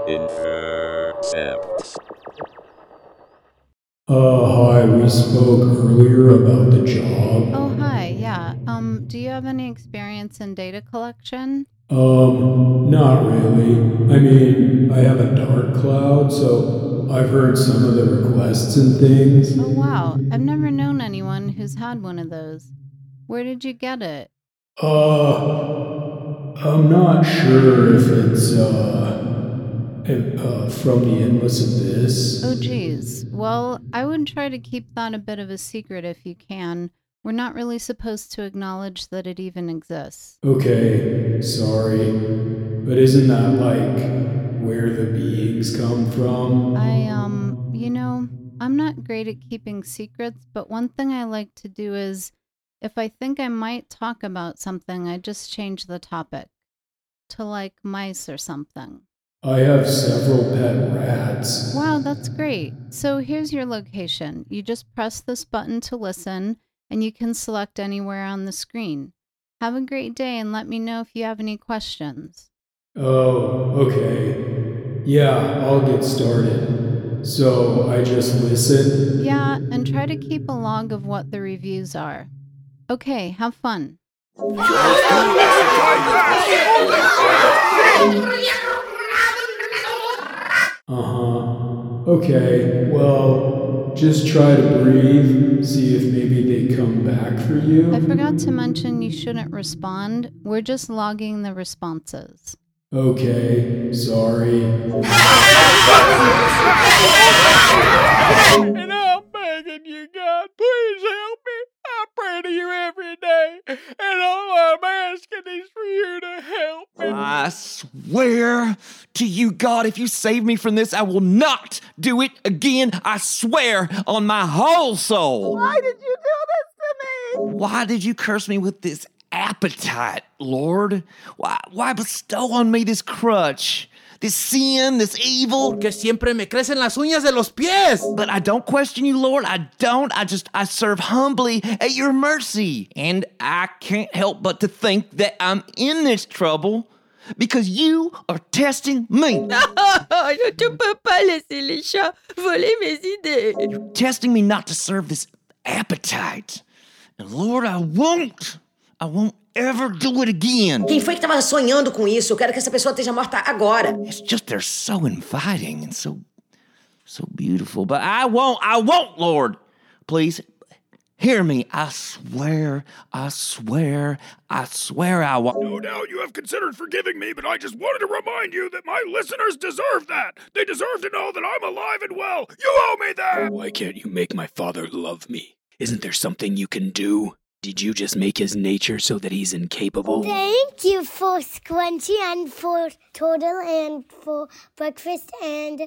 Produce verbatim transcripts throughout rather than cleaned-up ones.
Intercept. Uh, hi, we spoke earlier about the job. Oh, hi, yeah. Um, do you have any experience in data collection? Um, not really. I mean, I have a dark cloud, so I've heard some of the requests and things. Oh, wow. I've never known anyone who's had one of those. Where did you get it? Uh, I'm not sure if it's, uh, if, uh from the Endless Abyss. Oh, geez. Well, I would try to keep that a bit of a secret if you can. We're not really supposed to acknowledge that it even exists. Okay, sorry. But isn't that like where the beings come from? I, um, you know, I'm not great at keeping secrets, but one thing I like to do is if I think I might talk about something, I just change the topic to like mice or something. I have several pet rats. Wow, that's great. So here's your location. You just press this button to listen, and you can select anywhere on the screen. Have a great day and let me know if you have any questions. Oh, okay. Yeah, I'll get started. So I just listen? Yeah, and try to keep a log of what the reviews are. Okay, have fun. Uh-huh. Okay, well, just try to breathe, see if maybe they come back for you. I forgot to mention you shouldn't respond. We're just logging the responses. Okay, sorry. And I'm begging you, God, please help me. I pray to you every day, and all I'm asking is for you to help me. I swear to you, God, if you save me from this, I will not do it again. I swear on my whole soul. Why did you do this to me? Why did you curse me with this appetite, Lord? Why, why bestow on me this crutch? This sin, this evil? Que siempre me crecen las uñas de los pies. But I don't question you, Lord. I don't. I just, I serve humbly at your mercy. And I can't help but to think that I'm in this trouble because you are testing me. Non, tu peux pas laisser les chats voler mes idées. You're testing me not to serve this appetite. And Lord, I won't. I won't ever do it again. Quem foi que estava sonhando com isso? Eu quero que essa pessoa esteja morta agora. It's just they're so inviting and so, so beautiful. But I won't, I won't, Lord. Please, hear me. I swear, I swear, I swear I won't. No doubt you have considered forgiving me, but I just wanted to remind you that my listeners deserve that. They deserve to know that I'm alive and well. You owe me that. Why can't you make my father love me? Isn't there something you can do? Did you just make his nature so that he's incapable? Thank you for Squunchy and for Turtle and for breakfast and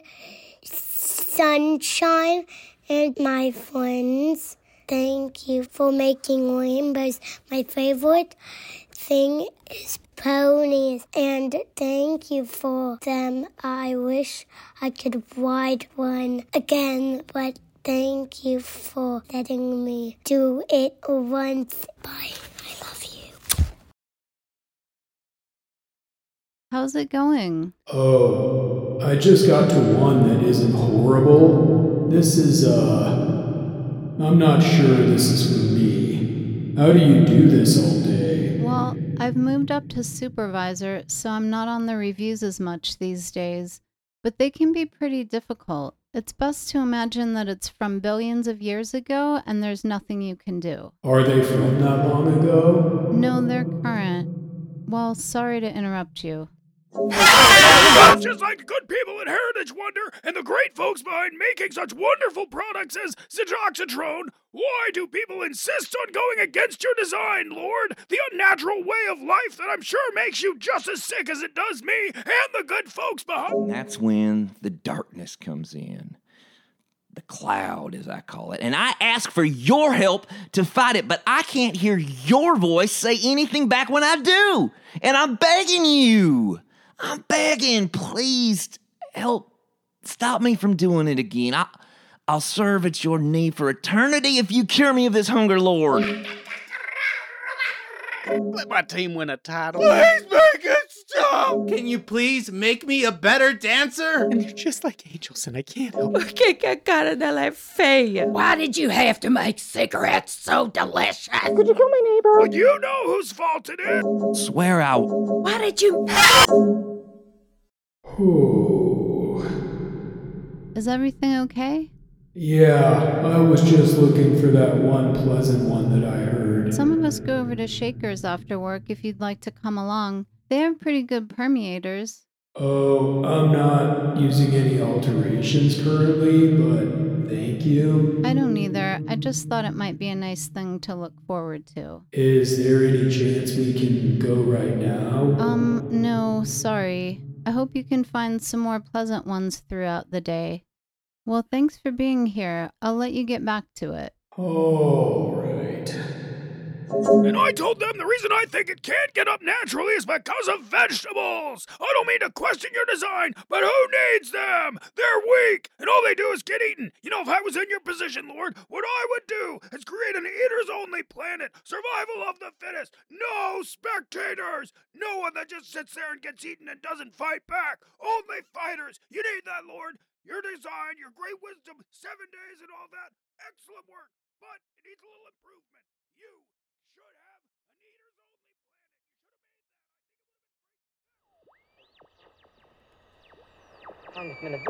sunshine and my friends. Thank you for making rainbows. My favorite thing is ponies. And thank you for them. I wish I could ride one again, but thank you for letting me do it once. Bye. I love you. How's it going? Oh, I just got to one that isn't horrible. This is, uh... I'm not sure this is for me. How do you do this all day? Well, I've moved up to supervisor, so I'm not on the reviews as much these days. But they can be pretty difficult. It's best to imagine that it's from billions of years ago and there's nothing you can do. Are they from that long ago? No, they're current. Well, sorry to interrupt you. It's just like the good people at Heritage Wonder and the great folks behind making such wonderful products as Zidoxatrone. Why do people insist on going against your design, Lord? The unnatural way of life that I'm sure makes you just as sick as it does me and the good folks behind. And that's when the darkness comes in. The cloud, as I call it. And I ask for your help to fight it, but I can't hear your voice say anything back when I do. And I'm begging you. I'm begging, please help stop me from doing it again. I, I'll serve at your knee for eternity if you cure me of this hunger, Lord. Let my team win a title. Please make it stop! No! Can you please make me a better dancer? And they're just like angels, and I can't help it. O que que a cara dela é feia? Why did you have to make cigarettes so delicious? Could you kill my neighbor? Well, you know whose fault it is. Swear out. Why did you... Is everything okay? Yeah, I was just looking for that one pleasant one that I heard. Some of us go over to Shaker's after work if you'd like to come along. They have pretty good permeators. Oh, I'm not using any alterations currently, but thank you. I don't either. I just thought it might be a nice thing to look forward to. Is there any chance we can go right now? Um, no, sorry. I hope you can find some more pleasant ones throughout the day. Well, thanks for being here. I'll let you get back to it. All right. And I told them the reason I think it can't get up naturally is because of vegetables. I don't mean to question your design, but who needs them? They're weak, and all they do is get eaten. You know, if I was in your position, Lord, what I would do is create an eaters-only planet. Survival of the fittest. No spectators. No one that just sits there and gets eaten and doesn't fight back. Only fighters. You need that, Lord. Your design, your great wisdom, seven days and all that. Excellent work, but it needs a little improvement. You should have an eaters-only planet. You should have made that.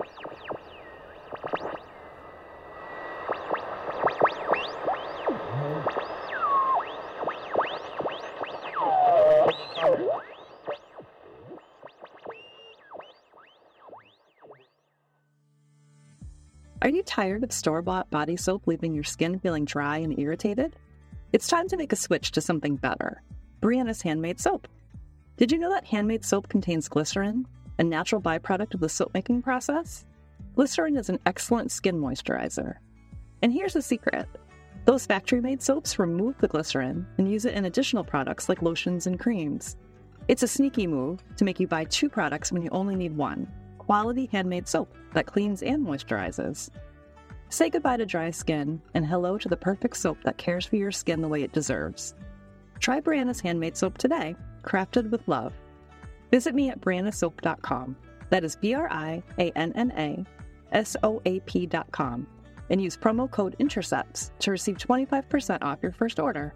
Are you tired of store-bought body soap leaving your skin feeling dry and irritated? It's time to make a switch to something better. Brianna's Handmade Soap. Did you know that handmade soap contains glycerin, a natural byproduct of the soap-making process? Glycerin is an excellent skin moisturizer. And here's the secret. Those factory-made soaps remove the glycerin and use it in additional products like lotions and creams. It's a sneaky move to make you buy two products when you only need one. Quality handmade soap that cleans and moisturizes. Say goodbye to dry skin and hello to the perfect soap that cares for your skin the way it deserves. Try Brianna's Handmade Soap today, crafted with love. Visit me at brianna soap dot com. That is B R I A N N A S O A P dot com. And use promo code INTERCEPTS to receive twenty-five percent off your first order.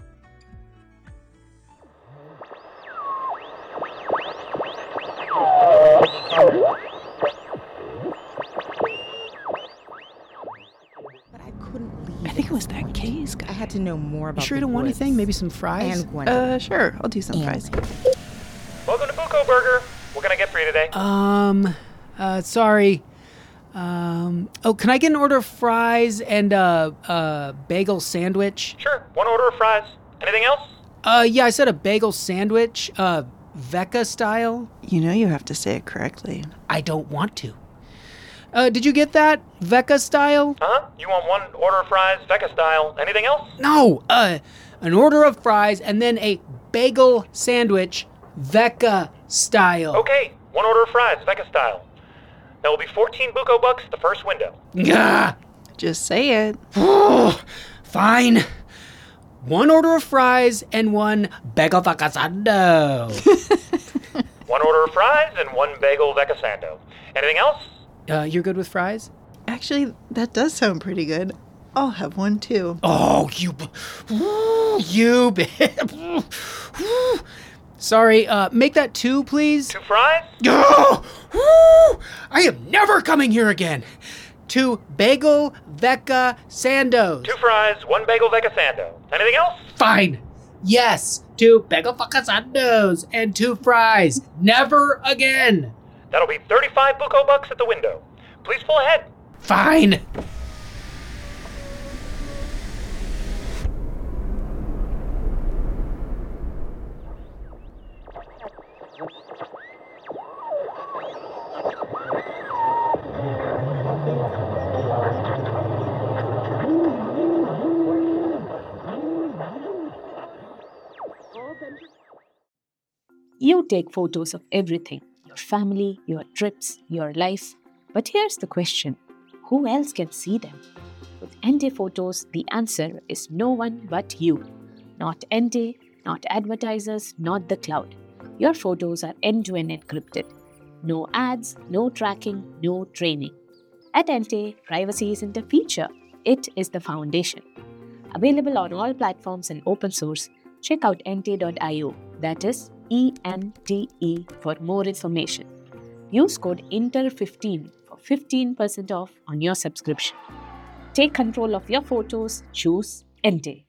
I think it was that case guy. I had to know more about You sure the you don't want woods. anything? Maybe some fries? And Gwendolyn. Uh, sure. I'll do some And fries. Welcome to Buko Burger. What can I get for you today? Um, uh, sorry. Um, oh, can I get an order of fries and a, a bagel sandwich? Sure. One order of fries. Anything else? Uh, yeah, I said a bagel sandwich, uh, Vecca style. You know you have to say it correctly. I don't want to. Uh, did you get that? Vecca style? Uh-huh. You want one order of fries, Vecca style. Anything else? No, uh, an order of fries and then a bagel sandwich, Vecca style. Okay. One order of fries, Vecca style. That will be fourteen Buko bucks at the first window. Gah! Just say it. Fine. One order of fries and one bagel Vecca sando. One order of fries and one bagel Vecca sando. Anything else? Uh, you're good with fries? Actually, that does sound pretty good. I'll have one too. Oh, you, b- you, b- Sorry, uh, make that two, please. Two fries? Oh, woo! I am never coming here again. Two bagel Vecca sandos. Two fries, one bagel Vecca sando. Anything else? Fine. Yes, two bagel Vecca sandos and two fries. Never again. That'll be thirty-five Buko bucks at the window. Please pull ahead. Fine. You take photos of everything, your family, your trips, your life. But here's the question, who else can see them? With Ente Photos, the answer is no one but you. Not Ente, not advertisers, not the cloud. Your photos are end-to-end encrypted. No ads, no tracking, no training. At Ente, privacy isn't a feature, it is the foundation. Available on all platforms and open source, check out ente dot io, that is E N T E, for more information. Use code I N T E R fifteen for fifteen percent off on your subscription. Take control of your photos, choose Ente.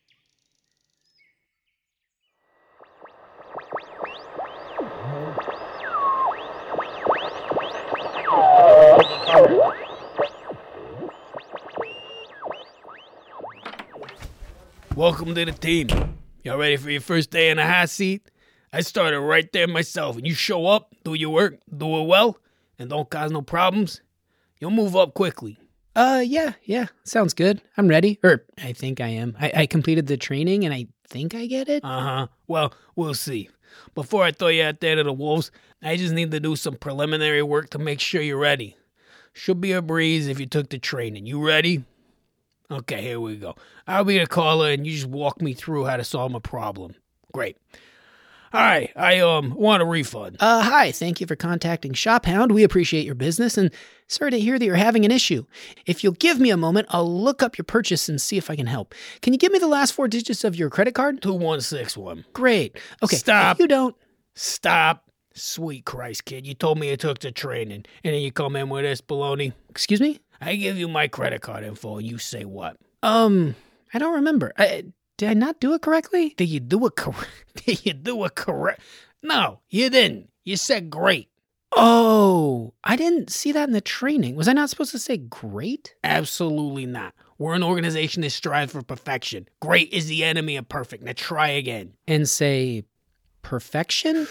Welcome to the team. Y'all ready for your first day in the hot seat? I started right there myself, and you show up, do your work, do it well, and don't cause no problems, you'll move up quickly. Uh, yeah, yeah, sounds good. I'm ready. Or, I think I am. I, I completed the training, and I think I get it. Uh-huh. Well, we'll see. Before I throw you out there to the wolves, I just need to do some preliminary work to make sure you're ready. Should be a breeze if you took the training. You ready? Okay, here we go. I'll be the caller, and you just walk me through how to solve my problem. Great. All right, I um want a refund. Uh, hi, thank you for contacting ShopHound. We appreciate your business, and sorry to hear that you're having an issue. If you'll give me a moment, I'll look up your purchase and see if I can help. Can you give me the last four digits of your credit card? two one six one. Great. Okay, Stop. if you don't... Stop. Sweet Christ, kid. You told me you took the training, and then you come in with this baloney. Excuse me? I give you my credit card info, and you say what? Um, I don't remember. I, did I not do it correctly? Did you do it correct? Did you do it correct? No, you didn't. You said great. Oh, I didn't see that in the training. Was I not supposed to say great? Absolutely not. We're an organization that strives for perfection. Great is the enemy of perfect. Now try again. And say perfection?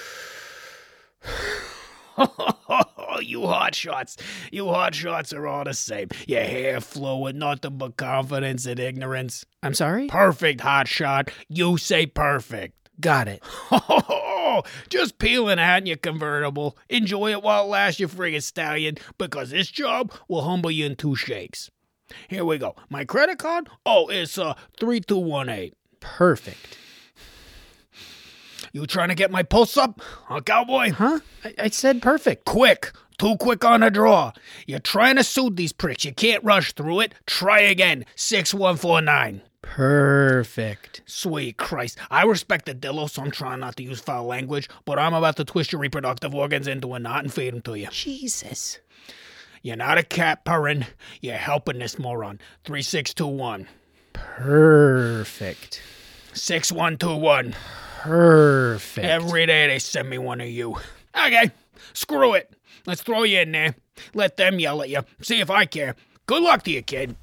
You hotshots. You hotshots are all the same. Your hair flowing, nothing but confidence and ignorance. I'm sorry? Perfect, hotshot. You say perfect. Got it. Just peeling out in your convertible. Enjoy it while it lasts, you friggin' stallion, because this job will humble you in two shakes. Here we go. My credit card? Oh, it's uh three two one eight. Perfect. You trying to get my pulse up, huh, cowboy? Huh? I, I said perfect. Quick. Too quick on the draw. You're trying to soothe these pricks. You can't rush through it. Try again. six one four nine. Perfect. Sweet Christ. I respect the dillo, so I'm trying not to use foul language, but I'm about to twist your reproductive organs into a knot and feed them to you. Jesus. You're not a cat purring. You're helping this moron. three six two one. Perfect. six one two one. Perfect. Every day they send me one of you. Okay, screw it. Let's throw you in there. Let them yell at you. See if I care. Good luck to you, kid.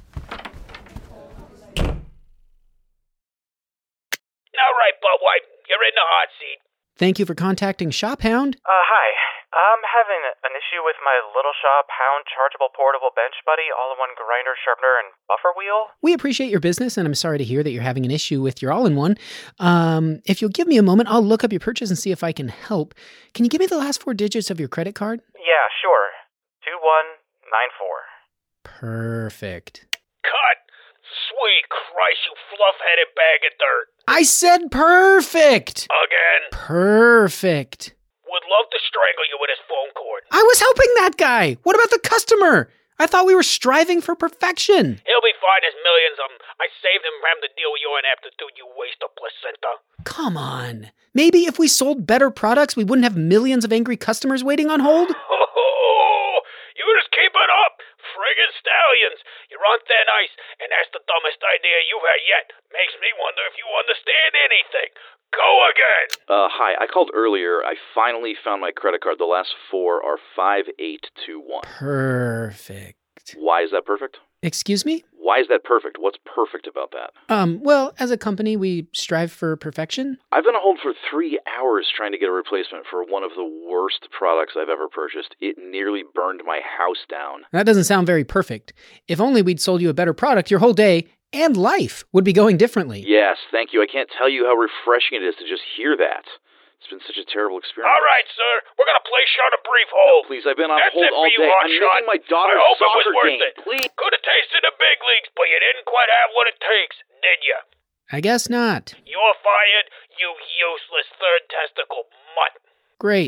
All right, Buttwipe. You're in the hot seat. Thank you for contacting ShopHound. Uh, hi. I'm having an issue with my Little Shop Hound chargeable portable bench buddy, all-in-one grinder, sharpener, and buffer wheel. We appreciate your business, and I'm sorry to hear that you're having an issue with your all-in-one. Um, if you'll give me a moment, I'll look up your purchase and see if I can help. Can you give me the last four digits of your credit card? Yeah, sure. two one nine four. Perfect. Cut. Sweet Christ, you fluff-headed bag of dirt. I said perfect! Again. Perfect. Would love to strangle you with his phone cord. I was helping that guy. What about the customer? I thought we were striving for perfection. He'll be fine. There's millions of them. I saved him from having to deal with your ineptitude, you waste of placenta. Come on. Maybe if we sold better products, we wouldn't have millions of angry customers waiting on hold? Oh, you just keep it up. Friggin' stallions. You're on thin ice, and that's the dumbest idea you've had yet. Makes me wonder if you understand anything. Go again! Uh, hi, I called earlier. I finally found my credit card. The last four are five eight two one. Perfect. Why is that perfect? Excuse me? Why is that perfect? What's perfect about that? Um, well, as a company, we strive for perfection. I've been on hold for three hours trying to get a replacement for one of the worst products I've ever purchased. It nearly burned my house down. That doesn't sound very perfect. If only we'd sold you a better product, your whole day and life would be going differently. Yes, thank you. I can't tell you how refreshing it is to just hear that. It's been such a terrible experience. All right, sir. We're going to place you on a brief hold. No, please, I've been on That's hold it all for you, day. I'm hotshot. making my daughter's I hope it was soccer worth game. It. Please. Could have tasted the big leagues, but you didn't quite have what it takes, did you? I guess not. You're fired, you useless third testicle mutt. Great.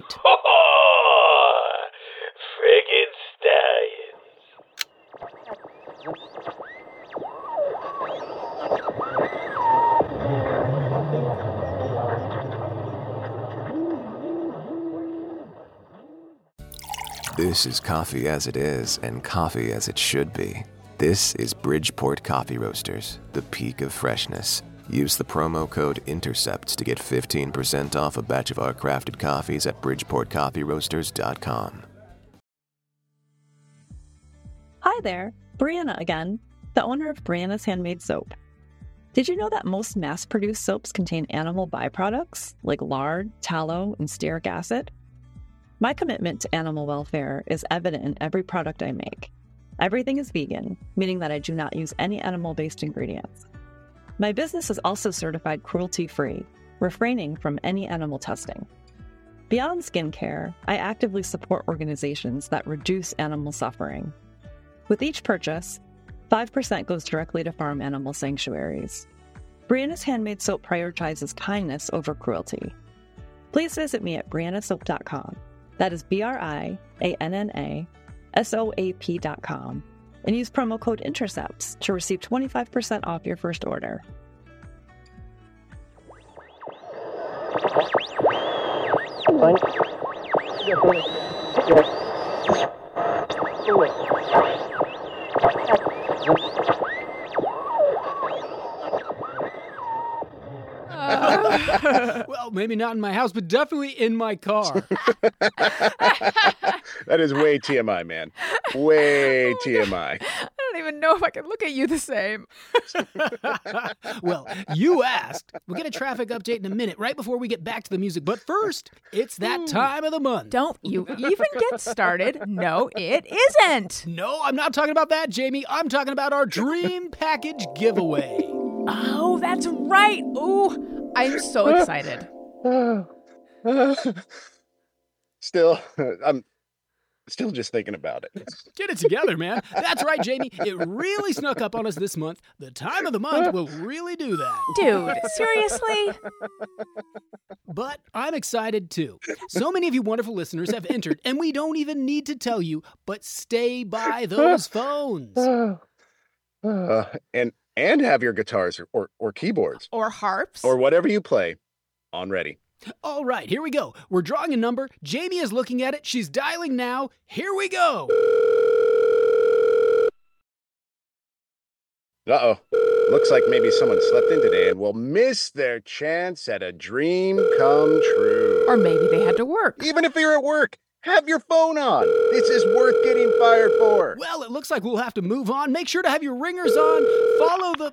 Friggin' This is coffee as it is and coffee as it should be. This is Bridgeport Coffee Roasters, the peak of freshness. Use the promo code INTERCEPTS to get fifteen percent off a batch of our crafted coffees at bridgeport coffee roasters dot com. Hi there, Brianna again, the owner of Brianna's Handmade Soap. Did you know that most mass-produced soaps contain animal byproducts like lard, tallow, and stearic acid? My commitment to animal welfare is evident in every product I make. Everything is vegan, meaning that I do not use any animal-based ingredients. My business is also certified cruelty-free, refraining from any animal testing. Beyond skincare, I actively support organizations that reduce animal suffering. With each purchase, five percent goes directly to farm animal sanctuaries. Brianna's Handmade Soap prioritizes kindness over cruelty. Please visit me at brianna soap dot com. That is B R I A N N A S O A P dot com, and use promo code INTERCEPTS to receive twenty-five percent off your first order. Well, maybe not in my house, but definitely in my car. That is way T M I, man. Way T M I. I don't even know if I can look at you the same. Well, you asked. We'll get a traffic update in a minute, right before we get back to the music. But first, it's that time of the month. Don't you even get started. No, it isn't. No, I'm not talking about that, Jamie. I'm talking about our Dream Package giveaway. Oh, that's right. Ooh, I'm so excited. Still, I'm still just thinking about it. Get it together, man. That's right, Jamie. It really snuck up on us this month. The time of the month will really do that. Dude, seriously? But I'm excited too. So many of you wonderful listeners have entered, and we don't even need to tell you, but stay by those phones. Uh, and and have your guitars or, or, or keyboards. Or harps. Or whatever you play on ready. All right, here we go. We're drawing a number. Jamie is looking at it. She's dialing now. Here we go. Uh-oh. Looks like maybe someone slept in today and will miss their chance at a dream come true. Or maybe they had to work. Even if you're at work, have your phone on. This is worth getting fired for. Well, it looks like we'll have to move on. Make sure to have your ringers on. Follow the...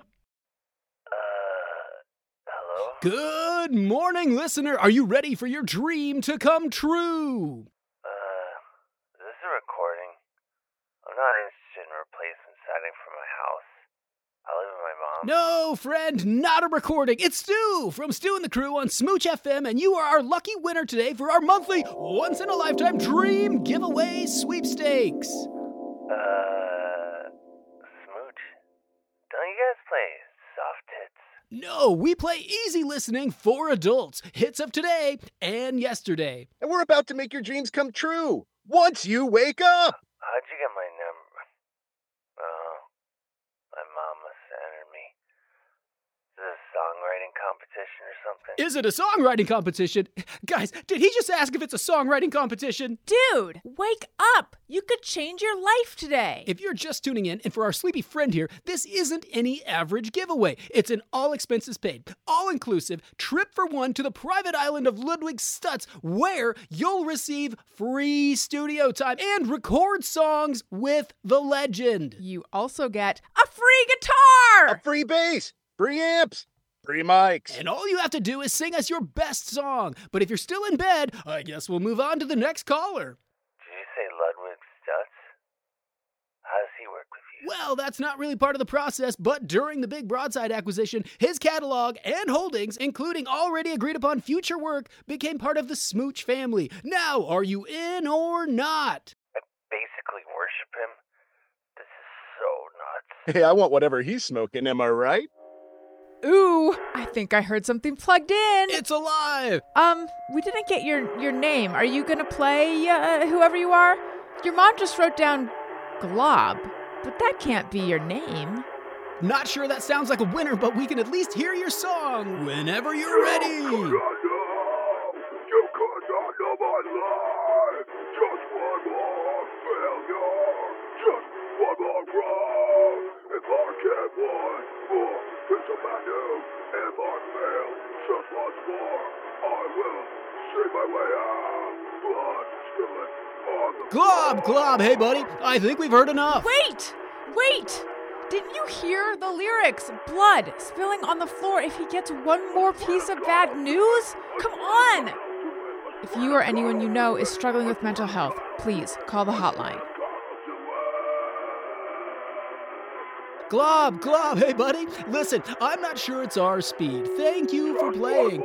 Good morning, listener. Are you ready for your dream to come true? Uh, is this a recording? I'm not interested in replacement siding for my house. I live with my mom. No, friend, not a recording. It's Stu from Stu and the Crew on Smooch F M, and you are our lucky winner today for our monthly, once-in-a-lifetime dream giveaway sweepstakes. Uh, Smooch, don't you guys play soft hits? No, we play easy listening for adults. Hits of today and yesterday. And we're about to make your dreams come true. Once you wake up. How'd you get my number? Oh, my mom must have entered me. Is this a songwriting competition or something? Is it a songwriting competition? Guys, did he just ask if it's a songwriting competition? Dude, wake up. You could change your life today. If you're just tuning in, and for our sleepy friend here, this isn't any average giveaway. It's an all expenses paid, all-inclusive trip for one to the private island of Ludwigstutz, where you'll receive free studio time and record songs with the legend. You also get a free guitar! A free bass! Free amps! Free mics. And all you have to do is sing us your best song. But if you're still in bed, I guess we'll move on to the next caller. Did you say Ludwig Stutz? How does he work with you? Well, that's not really part of the process, but during the Big Broadside acquisition, his catalog and holdings, including already agreed upon future work, became part of the Smooch family. Now, are you in or not? I basically worship him. This is so nuts. Hey, I want whatever he's smoking, am I right? Ooh, I think I heard something plugged in. It's alive. Um, we didn't get your, your name. Are you gonna play, uh, whoever you are? Your mom just wrote down Glob, but that can't be your name. Not sure that sounds like a winner, but we can at least hear your song whenever you're ready. Glob, Glob, hey buddy, I think we've heard enough. Wait, wait. Didn't you hear the lyrics? Blood spilling on the floor if he gets one more piece of bad news? Come on! If you or anyone you know is struggling with mental health, please call the hotline. Glob, Glob, hey buddy. Listen, I'm not sure it's our speed. Thank you for playing.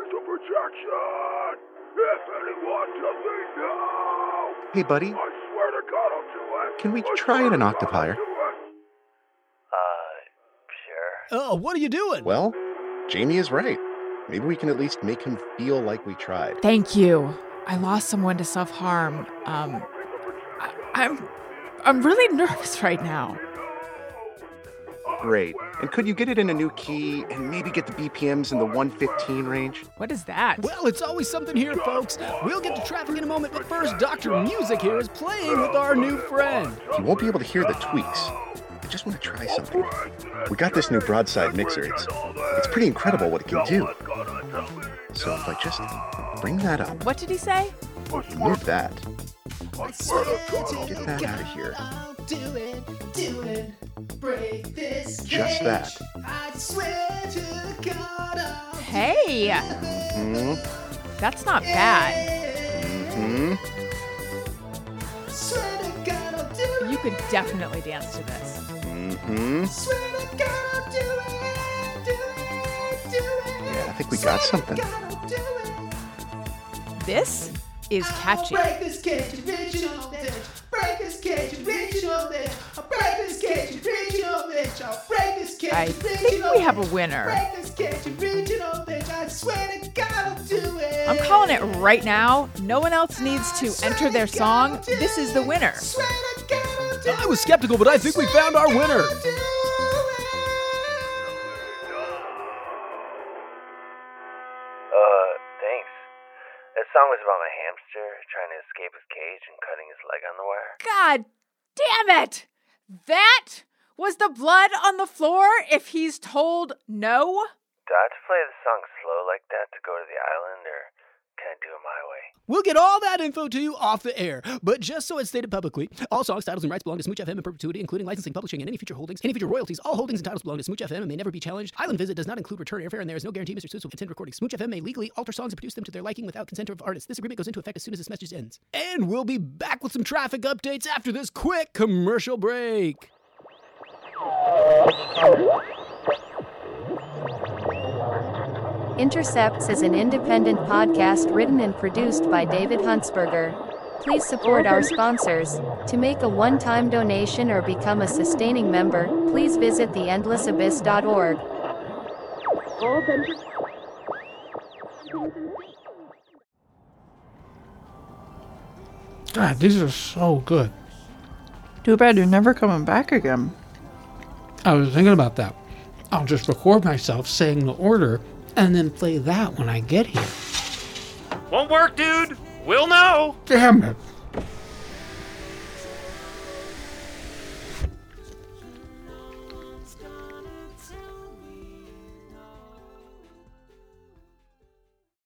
Hey buddy, can we try an octaplier? Oh, what are you doing? Well, Jamie is right. Maybe we can at least make him feel like we tried. Thank you. I lost someone to self-harm. Um, I, I'm, I'm really nervous right now. Great. And could you get it in a new key and maybe get the B P Ms in the one fifteen range? What is that? Well, it's always something here, folks. We'll get to traffic in a moment, but first, Doctor Music here is playing with our new friend. You won't be able to hear the tweaks. I just want to try something. We got this new broadside mixer. It's, it's pretty incredible what it can do. So if I just bring that up. What did he say? Move that. Get that out of here. Just that. Hey! Mm-hmm. That's not bad. Mm-hmm. You could definitely dance to this. Mm-hmm. Yeah, I think we got something. This is catchy. Break this cage, original bitch. Break this cage, original bitch. Break this cage, original bitch. Break this cage, I think we have a winner. Break this cage, original bitch. I swear to God I'll do it. I'm calling it right now. No one else needs to enter their song. This is the winner. I was skeptical, but I think we found our winner. Uh, thanks. That song was about my hamster trying to escape his cage and cutting his leg on the wire. God damn it! That was the blood on the floor if he's told no? Do I have to play the song slow like that to go to the island, or can I do it my way? We'll get all that info to you off the air, but just so it's stated publicly, all songs, titles, and rights belong to Smooch F M in perpetuity, including licensing, publishing, and any future holdings, any future royalties. All holdings and titles belong to Smooch F M and may never be challenged. Island Visit does not include return airfare, and there is no guarantee Mister Seuss will attend recording. Smooch F M may legally alter songs and produce them to their liking without consent of artists. This agreement goes into effect as soon as this message ends. And we'll be back with some traffic updates after this quick commercial break. Intercepts is an independent podcast written and produced by David Huntsberger. Please support our sponsors. To make a one-time donation or become a sustaining member, please visit the endless abyss dot org. God, these are so good. Too bad you're never coming back again. I was thinking about that. I'll just record myself saying the order and then play that when I get here. Won't work, dude. We'll know. Damn it.